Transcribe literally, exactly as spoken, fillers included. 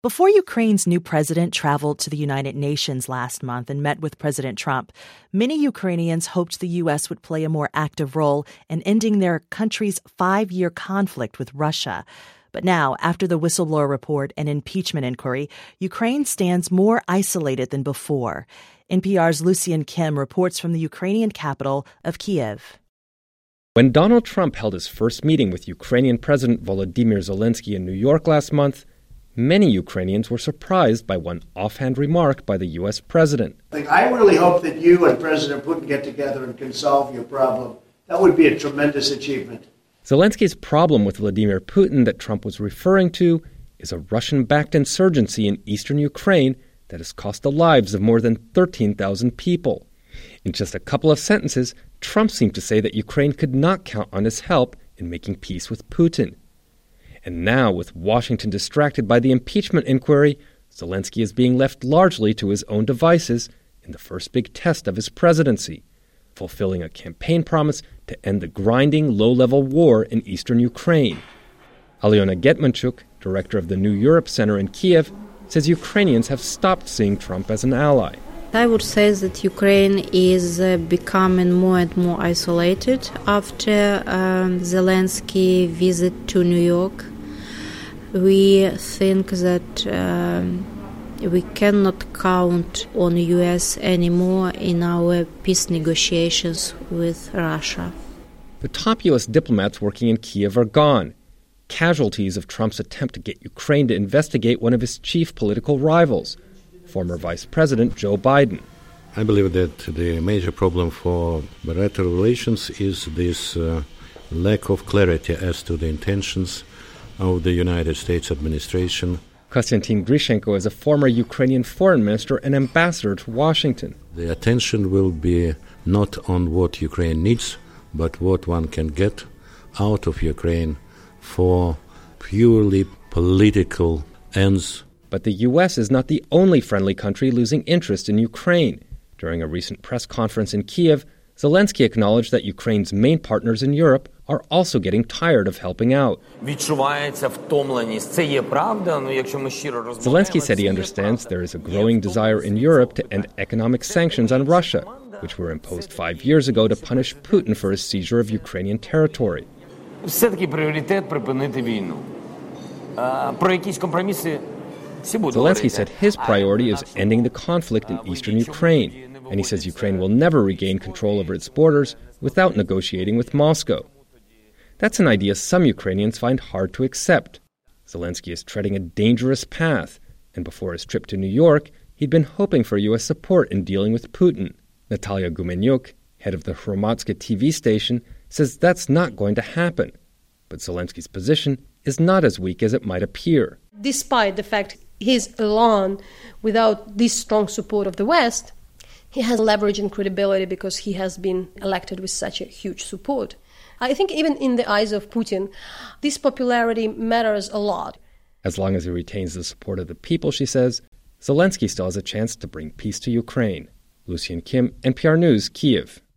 Before Ukraine's new president traveled to the United Nations last month and met with President Trump, many Ukrainians hoped the U S would play a more active role in ending their country's five-year conflict with Russia. But now, after the whistleblower report and impeachment inquiry, Ukraine stands more isolated than before. N P R's Lucian Kim reports from the Ukrainian capital of Kiev. When Donald Trump held his first meeting with Ukrainian President Volodymyr Zelensky in New York last month, many Ukrainians were surprised by one offhand remark by the U S president. I really hope that you and President Putin get together and can solve your problem. That would be a tremendous achievement. Zelensky's problem with Vladimir Putin that Trump was referring to is a Russian-backed insurgency in eastern Ukraine that has cost the lives of more than thirteen thousand people. In just a couple of sentences, Trump seemed to say that Ukraine could not count on his help in making peace with Putin. And now, with Washington distracted by the impeachment inquiry, Zelensky is being left largely to his own devices in the first big test of his presidency, fulfilling a campaign promise to end the grinding, low-level war in eastern Ukraine. Alyona Getmanchuk, director of the New Europe Center in Kiev, says Ukrainians have stopped seeing Trump as an ally. I would say that Ukraine is uh, becoming more and more isolated after um, Zelensky's visit to New York. We think that um, we cannot count on the U S anymore in our peace negotiations with Russia. The top U S diplomats working in Kiev are gone, casualties of Trump's attempt to get Ukraine to investigate one of his chief political rivals, former Vice President Joe Biden. I believe that the major problem for bilateral relations is this uh, lack of clarity as to the intentions of the United States administration. Konstantin Grishenko is a former Ukrainian foreign minister and ambassador to Washington. The attention will be not on what Ukraine needs, but what one can get out of Ukraine for purely political ends. But the U S is not the only friendly country losing interest in Ukraine. During a recent press conference in Kiev, Zelensky acknowledged that Ukraine's main partners in Europe are also getting tired of helping out. Zelensky said he understands there is a growing desire in Europe to end economic sanctions on Russia, which were imposed five years ago to punish Putin for his seizure of Ukrainian territory. Zelensky said his priority is ending the conflict in eastern Ukraine, and he says Ukraine will never regain control over its borders without negotiating with Moscow. That's an idea some Ukrainians find hard to accept. Zelensky is treading a dangerous path, and before his trip to New York, he'd been hoping for U S support in dealing with Putin. Natalia Gumenyuk, head of the Hromadske T V station, says that's not going to happen. But Zelensky's position is not as weak as it might appear. Despite the fact he's alone without this strong support of the West, he has leverage and credibility because he has been elected with such a huge support. I think even in the eyes of Putin, this popularity matters a lot. As long as he retains the support of the people, she says, Zelensky still has a chance to bring peace to Ukraine. Lucian Kim, N P R News, Kiev.